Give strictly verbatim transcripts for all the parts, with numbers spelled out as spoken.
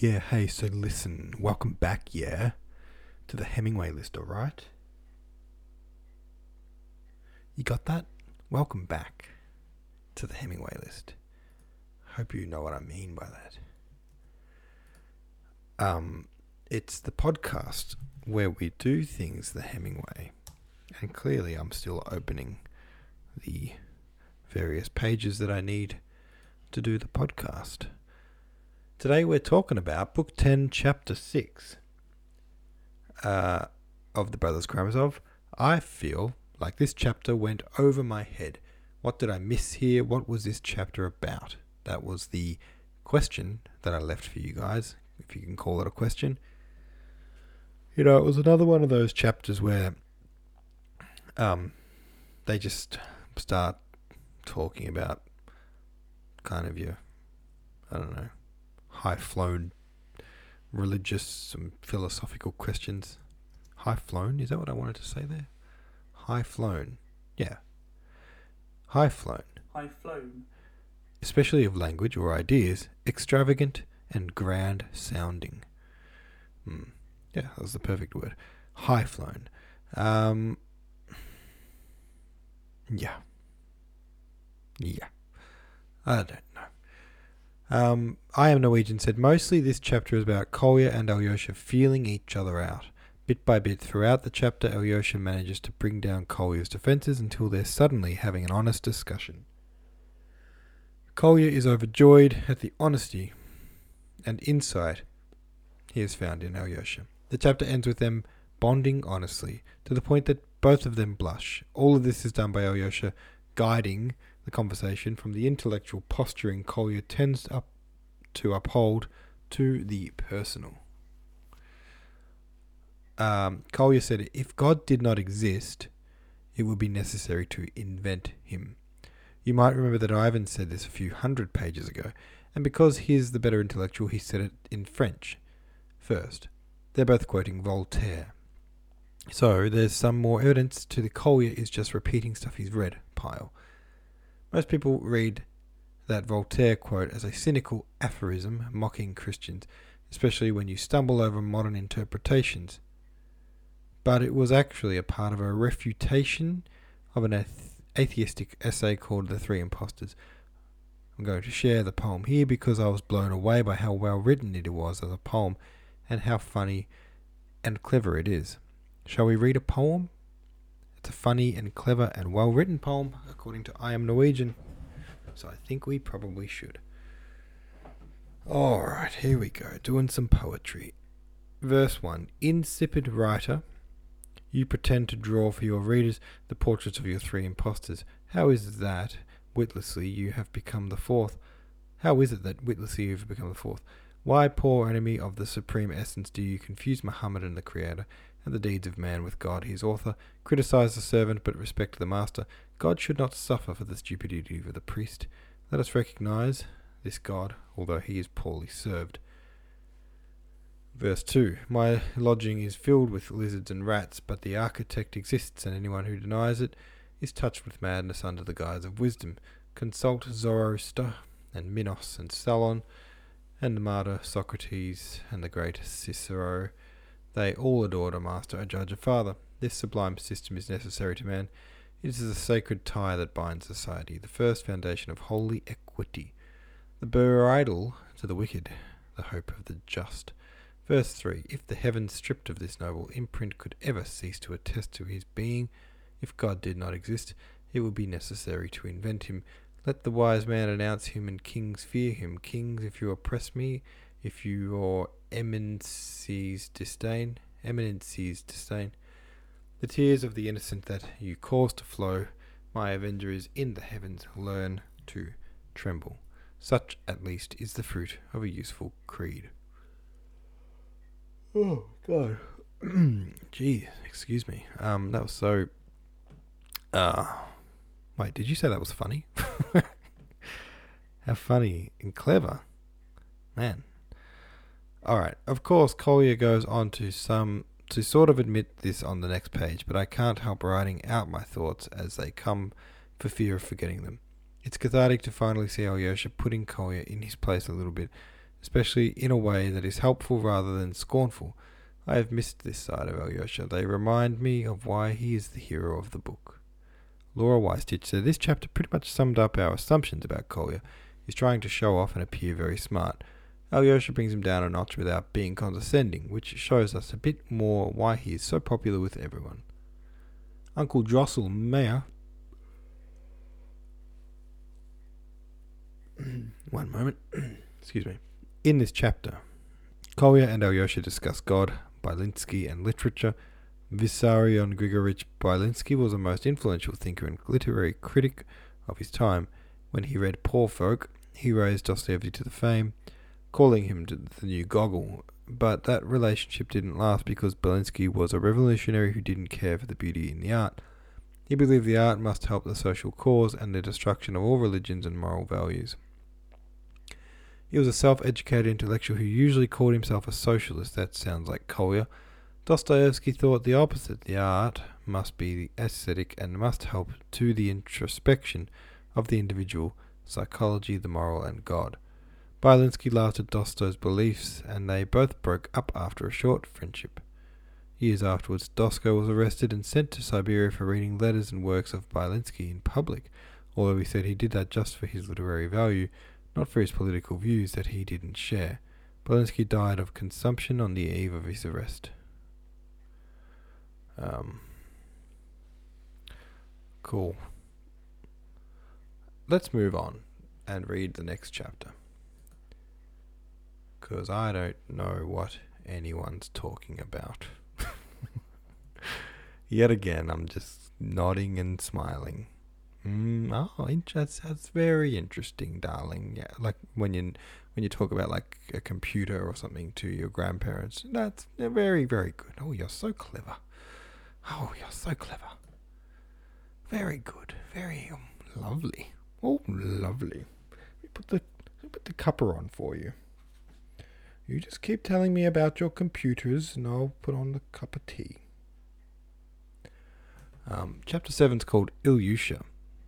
Yeah, hey, so listen, welcome back, yeah, to the Hemingway list, alright? You got that? Welcome back to the Hemingway list. Hope you know what I mean by that. Um, it's the podcast where we do things the Hemingway, and clearly I'm still opening the various pages that I need to do the podcast. Today we're talking about Book ten, Chapter six uh, of the Brothers Karamazov. I feel like this chapter went over my head. What did I miss here? What was this chapter about? That was the question that I left for you guys, if you can call it a question. You know, it was another one of those chapters where um, they just start talking about kind of your, I don't know, high-flown religious, some philosophical questions. High-flown? Is that what I wanted to say there? High-flown. Yeah. High-flown. High-flown. Especially of language or ideas, extravagant and grand-sounding. Hmm. Yeah, that was the perfect word. High-flown. Um, yeah. Yeah. I don't know. Um, I Am Norwegian said, mostly this chapter is about Kolya and Alyosha feeling each other out. Bit by bit throughout the chapter, Alyosha manages to bring down Kolya's defences until they're suddenly having an honest discussion. Kolya is overjoyed at the honesty and insight he has found in Alyosha. The chapter ends with them bonding honestly, to the point that both of them blush. All of this is done by Alyosha, guiding the conversation from the intellectual posturing Kolya tends up to uphold to the personal. Um, Kolya said, if God did not exist, it would be necessary to invent him. You might remember that Ivan said this a few hundred pages ago, and because he's the better intellectual, he said it in French first. They're both quoting Voltaire. So there's some more evidence to the Kolya is just repeating stuff he's read pile. Most people read that Voltaire quote as a cynical aphorism mocking Christians, especially when you stumble over modern interpretations. But it was actually a part of a refutation of an ath- atheistic essay called The Three Impostors. I'm going to share the poem here because I was blown away by how well written it was as a poem and how funny and clever it is. Shall we read a poem? It's a funny and clever and well-written poem, according to I Am Norwegian. So I think we probably should. Alright, here we go. Doing some poetry. Verse one. Insipid writer, you pretend to draw for your readers the portraits of your three impostors. How is it that, witlessly, you have become the fourth? How is it that, witlessly, you have become the fourth? Why, poor enemy of the supreme essence, do you confuse Muhammad and the Creator, and the deeds of man with God his author, criticize the servant but respect the master? God should not suffer for the stupidity of the priest. Let us recognize this God, although he is poorly served. Verse two. My lodging is filled with lizards and rats, but the architect exists, and anyone who denies it is touched with madness under the guise of wisdom. Consult Zoroaster, and Minos, and Solon, and the martyr Socrates, and the great Cicero. They all adored a master, a judge, a father. This sublime system is necessary to man. It is the sacred tie that binds society, the first foundation of holy equity, the bridle to the wicked, the hope of the just. Verse three. If the heavens stripped of this noble imprint could ever cease to attest to his being, if God did not exist, it would be necessary to invent him. Let the wise man announce him, and kings fear him. Kings, if you oppress me, if your eminencies disdain, eminencies disdain, the tears of the innocent that you cause to flow, my avenger is in the heavens, learn to tremble. Such, at least, is the fruit of a useful creed. Oh, God. Gee, excuse me. Um, that was so... Uh, wait, did you say that was funny? How funny and clever. Man. Alright, of course, Kolya goes on to some to sort of admit this on the next page, but I can't help writing out my thoughts as they come for fear of forgetting them. It's cathartic to finally see Alyosha putting Kolya in his place a little bit, especially in a way that is helpful rather than scornful. I have missed this side of Alyosha. They remind me of why he is the hero of the book. Laura Weistich said this chapter pretty much summed up our assumptions about Kolya. He's trying to show off and appear very smart. Alyosha brings him down a notch without being condescending, which shows us a bit more why he is so popular with everyone. Uncle Drosselmeyer One moment. Excuse me. In this chapter, Kolya and Alyosha discuss God, Byelinsky, and literature. Vissarion Grigorovich Byelinsky was the most influential thinker and literary critic of his time. When he read Poor Folk, he raised Dostoevsky to the fame, calling him to the new Gogol. But that relationship didn't last because Byelinsky was a revolutionary who didn't care for the beauty in the art. He believed the art must help the social cause and the destruction of all religions and moral values. He was a self-educated intellectual who usually called himself a socialist. That sounds like Kolya. Dostoevsky thought the opposite. The art must be aesthetic and must help to the introspection of the individual, psychology, the moral, and God. Byelinsky laughed at Dosto's beliefs, and they both broke up after a short friendship. Years afterwards, Dosto was arrested and sent to Siberia for reading letters and works of Byelinsky in public, although he said he did that just for his literary value, not for his political views that he didn't share. Byelinsky died of consumption on the eve of his arrest. Um, cool. Let's move on and read the next chapter, because I don't know what anyone's talking about. Yet again, I'm just nodding and smiling. Mm, oh, that's, that's very interesting, darling. Yeah, like when you when you talk about like a computer or something to your grandparents. That's very, very good. Oh, you're so clever. Oh, you're so clever. Very good. Very um, lovely. Oh, lovely. Let me put the let me put the cuppa on for you. You just keep telling me about your computers, and I'll put on the cup of tea. Um, chapter seven is called Ilyusha.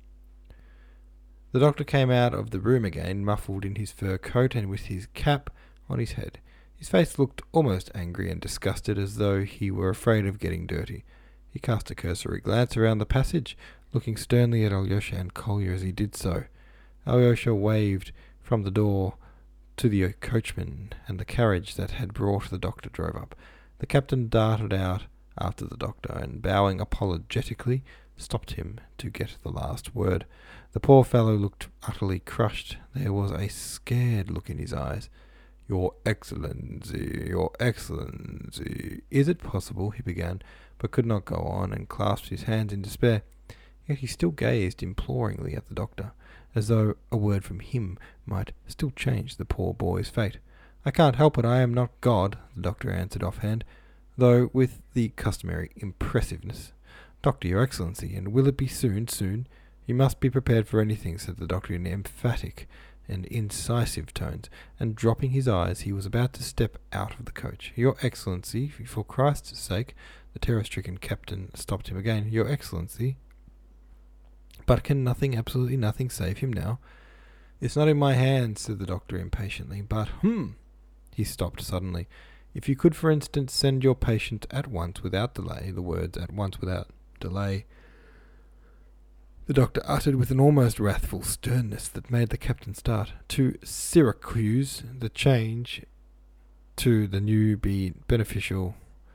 The doctor came out of the room again, muffled in his fur coat and with his cap on his head. His face looked almost angry and disgusted, as though he were afraid of getting dirty. He cast a cursory glance around the passage, looking sternly at Alyosha and Kolya as he did so. Alyosha waved from the door to the coachman, and the carriage that had brought the doctor drove up. The captain darted out after the doctor, and bowing apologetically, stopped him to get the last word. The poor fellow looked utterly crushed. There was a scared look in his eyes. "Your Excellency, Your Excellency, is it possible?" he began, but could not go on, and clasped his hands in despair. Yet he still gazed imploringly at the doctor, as though a word from him might still change the poor boy's fate. "I can't help it, I am not God," the doctor answered offhand, though with the customary impressiveness. "Doctor, Your Excellency, and will it be soon, soon? You must be prepared for anything," said the doctor in emphatic and incisive tones, and dropping his eyes, he was about to step out of the coach. "Your Excellency, for Christ's sake," the terror-stricken captain stopped him again. "Your Excellency." "But can nothing, absolutely nothing, save him now?" "It's not in my hands," said the doctor impatiently, "but, hmm," he stopped suddenly. "If you could, for instance, send your patient at once without delay," the words "at once without delay," the doctor uttered with an almost wrathful sternness that made the captain start, "to Syracuse, the change to the new be beneficial."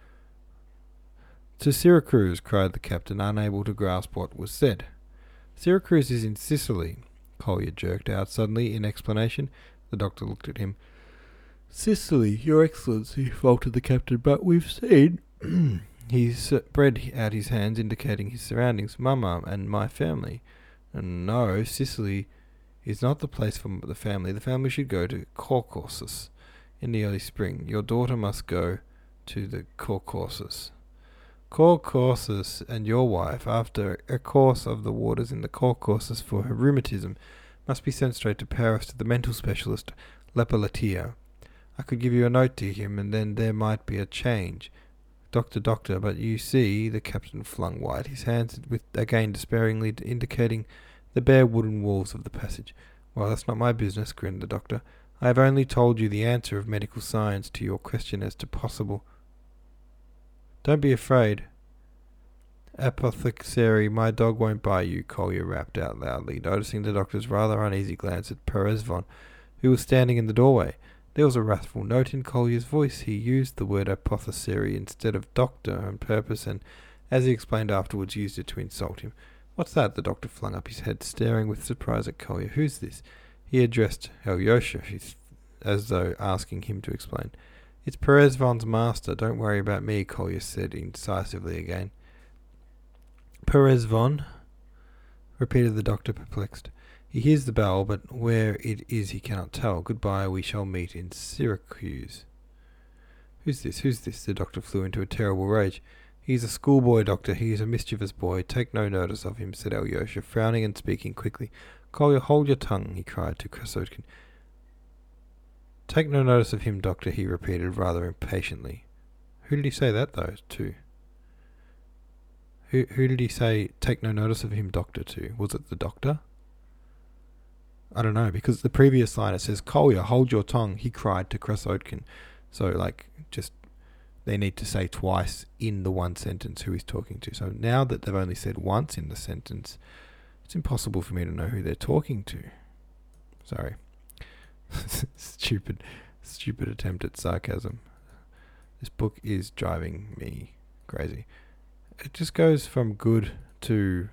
"To Syracuse," cried the captain, unable to grasp what was said. "Syracuse is in Sicily," Kolya jerked out suddenly in explanation. The doctor looked at him. "Sicily, Your Excellency," faltered the captain, "but we've seen..." He spread out his hands, indicating his surroundings. "Mama and my family." "No, Sicily is not the place for the family. The family should go to Caucasus in the early spring. Your daughter must go to the Caucasus." "Caucasus, and your wife, after a course of the waters in the Caucasus for her rheumatism, must be sent straight to Paris to the mental specialist, Lepelletier. I could give you a note to him, and then there might be a change. Doctor, doctor, but you see," the captain flung wide his hands, with again despairingly indicating the bare wooden walls of the passage. "Well, that's not my business," grinned the doctor. I have only told you the answer of medical science to your question as to possible. Don't be afraid. Apothecary, my dog won't bite you, Collier rapped out loudly, noticing the doctor's rather uneasy glance at Perezvon, who was standing in the doorway. There was a wrathful note in Collier's voice. He used the word apothecary instead of doctor on purpose, and, as he explained afterwards, used it to insult him. What's that? The doctor flung up his head, staring with surprise at Collier. Who's this? He addressed Alyosha, as though asking him to explain. It's Perezvon's master. Don't worry about me, Collier said incisively again. Perezvon? Repeated the doctor, perplexed. He hears the bell, but where it is he cannot tell. Goodbye, we shall meet in Syracuse. Who's this? Who's this? The doctor flew into a terrible rage. He's a schoolboy, doctor. He is a mischievous boy. Take no notice of him, said Alyosha, frowning and speaking quickly. Collier, hold your tongue, he cried to Krasotkin. Take no notice of him, doctor, he repeated rather impatiently. Who did he say that, though, to? Who, who did he say, take no notice of him, doctor, to? Was it the doctor? I don't know, because the previous line it says, Collier, hold your tongue, he cried to Krasotkin. So, like, just, they need to say twice in the one sentence who he's talking to. So now that they've only said once in the sentence, it's impossible for me to know who they're talking to. Sorry. stupid, stupid attempt at sarcasm. This book is driving me crazy. It just goes from good to,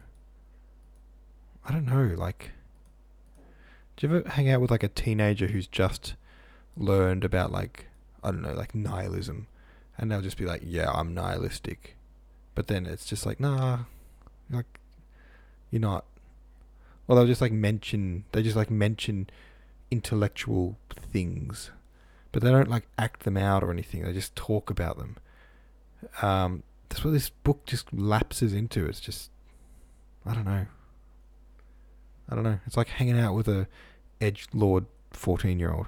I don't know, like, do you ever hang out with like a teenager who's just learned about like, I don't know, like nihilism, and they'll just be like, yeah, I'm nihilistic, but then it's just like, nah, like, you're not. Well, they'll just like mention, they just like mention intellectual things, but they don't like act them out or anything. They just talk about them. Um, that's what this book just lapses into. It's just, I don't know. I don't know. It's like hanging out with a edgelord fourteen-year-old.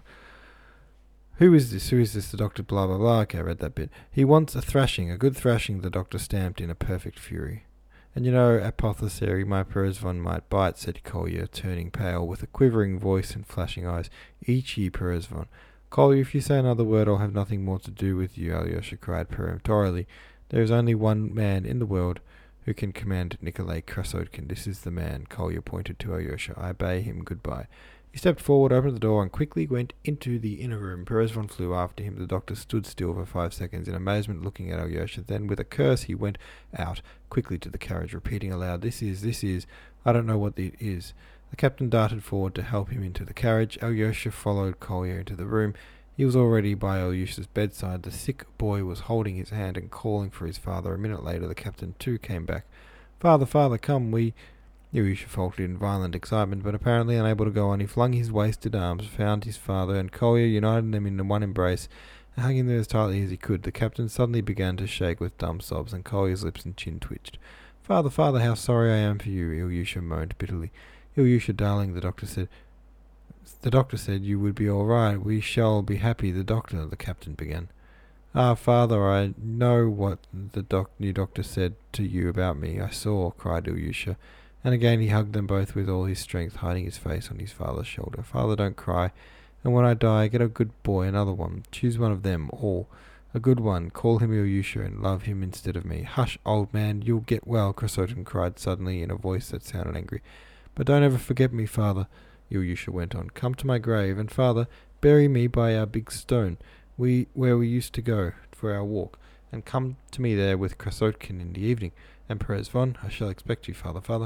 Who is this? Who is this? The doctor, blah, blah, blah. Okay, I read that bit. He wants a thrashing, a good thrashing, the doctor stamped in a perfect fury. And you know, apothecary, my Perezvon might bite, said Collier, turning pale, with a quivering voice and flashing eyes. Eat ye, Perezvon. Collier, if you say another word, I'll have nothing more to do with you, Alyosha cried peremptorily. There is only one man in the world who can command Nikolai Krasotkin. This is the man, Collier pointed to Alyosha. I bade him goodbye. He stepped forward, opened the door, and quickly went into the inner room. Perezvon flew after him. The doctor stood still for five seconds in amazement, looking at Alyosha. Then, with a curse, he went out quickly to the carriage, repeating aloud, This is, this is, I don't know what it is. The captain darted forward to help him into the carriage. Alyosha followed Collier into the room. He was already by Alyosha's bedside. The sick boy was holding his hand and calling for his father. A minute later, the captain too came back. Father, father, come, we... Alyosha faltered in violent excitement, but apparently unable to go on, he flung his wasted arms, found his father, and Collier united them in one embrace, and hugging them as tightly as he could. The captain suddenly began to shake with dumb sobs, and Collier's lips and chin twitched. Father, father, how sorry I am for you, Alyosha moaned bitterly. Alyosha, darling, the doctor said. The doctor said you would be all right. We shall be happy. The doctor, the captain began. Ah, father, I know what the doc- new doctor said to you about me. I saw, cried Alyosha. And again he hugged them both with all his strength, hiding his face on his father's shoulder. Father, don't cry. And when I die, get a good boy, another one. Choose one of them all. A good one. Call him Alyosha and love him instead of me. Hush, old man. You'll get well, Krasotkin cried suddenly in a voice that sounded angry. But don't ever forget me, father, Alyosha went on. Come to my grave, and father, bury me by our big stone, we where we used to go for our walk, and come to me there with Krasotkin in the evening. And Perezvon, I shall expect you, father, father.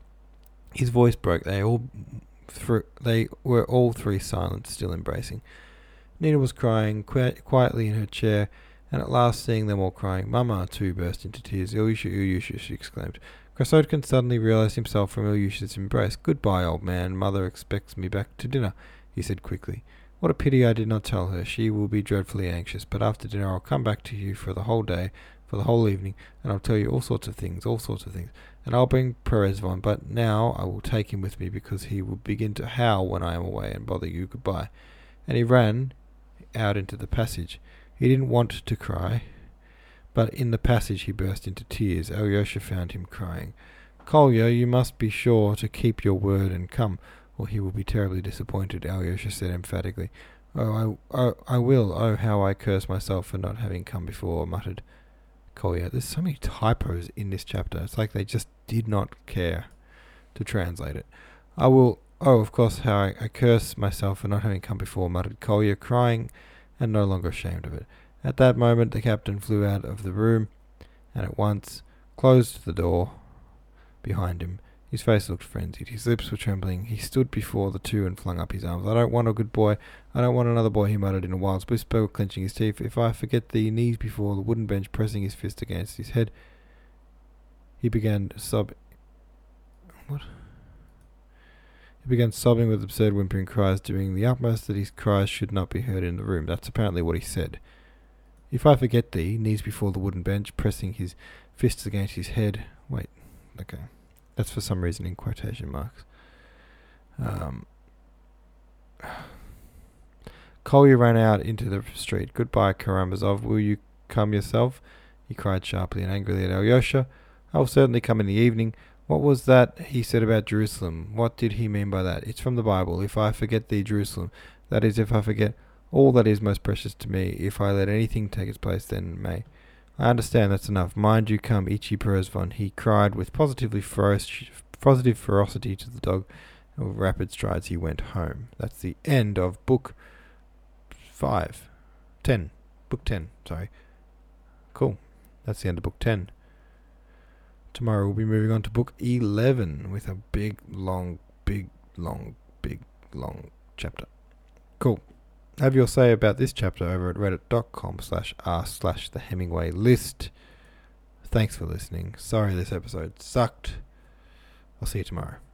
His voice broke. They all, th- they were all three silent, still embracing. Nina was crying qui- quietly in her chair, and at last, seeing them all crying, Mama, too, burst into tears. Alyosha, Alyosha, she exclaimed. Krasotkin suddenly realized himself from Alyosha's embrace. Goodbye, old man. Mother expects me back to dinner, he said quickly. What a pity I did not tell her. She will be dreadfully anxious, but after dinner I'll come back to you for the whole day, for the whole evening, and I'll tell you all sorts of things, all sorts of things. And I'll bring Perezvon, but now I will take him with me because he will begin to howl when I am away and bother you. Goodbye. And he ran out into the passage. He didn't want to cry, but in the passage he burst into tears. Alyosha found him crying. Collier, you must be sure to keep your word and come, or he will be terribly disappointed, Alyosha said emphatically. Oh, I, oh, I will. Oh, how I curse myself for not having come before, muttered Collier. There's so many typos in this chapter. It's like they just did not care to translate it. I will. Oh, of course, how I, I curse myself for not having come before, muttered Collier, crying and no longer ashamed of it. At that moment, the captain flew out of the room and at once closed the door behind him. His face looked frenzied. His lips were trembling. He stood before the two and flung up his arms. I don't want a good boy. I don't want another boy, he muttered in a wild whisper, clenching his teeth. If I forget thee, knees before the wooden bench, pressing his fist against his head. He began sobbing. What? He began sobbing with absurd whimpering cries, doing the utmost that his cries should not be heard in the room. That's apparently what he said. If I forget thee, knees before the wooden bench, pressing his fists against his head. Wait, okay. That's for some reason in quotation marks. Um, Collier ran out into the street. Goodbye, Karamazov. Will you come yourself? He cried sharply and angrily at Alyosha. I will certainly come in the evening. What was that he said about Jerusalem? What did he mean by that? It's from the Bible. If I forget thee, Jerusalem. That is, if I forget all that is most precious to me. If I let anything take its place, then may. I understand, that's enough. Mind you come, Ichi Perezvon, he cried with positively feroci- positive ferocity to the dog, and with rapid strides he went home. That's the end of book five. Ten. Book ten, sorry. Cool. That's the end of book ten. Tomorrow we'll be moving on to book eleven with a big, long, big, long, big, long chapter. Cool. Have your say about this chapter over at reddit.com slash r slash the Hemingway list. Thanks for listening. Sorry this episode sucked. I'll see you tomorrow.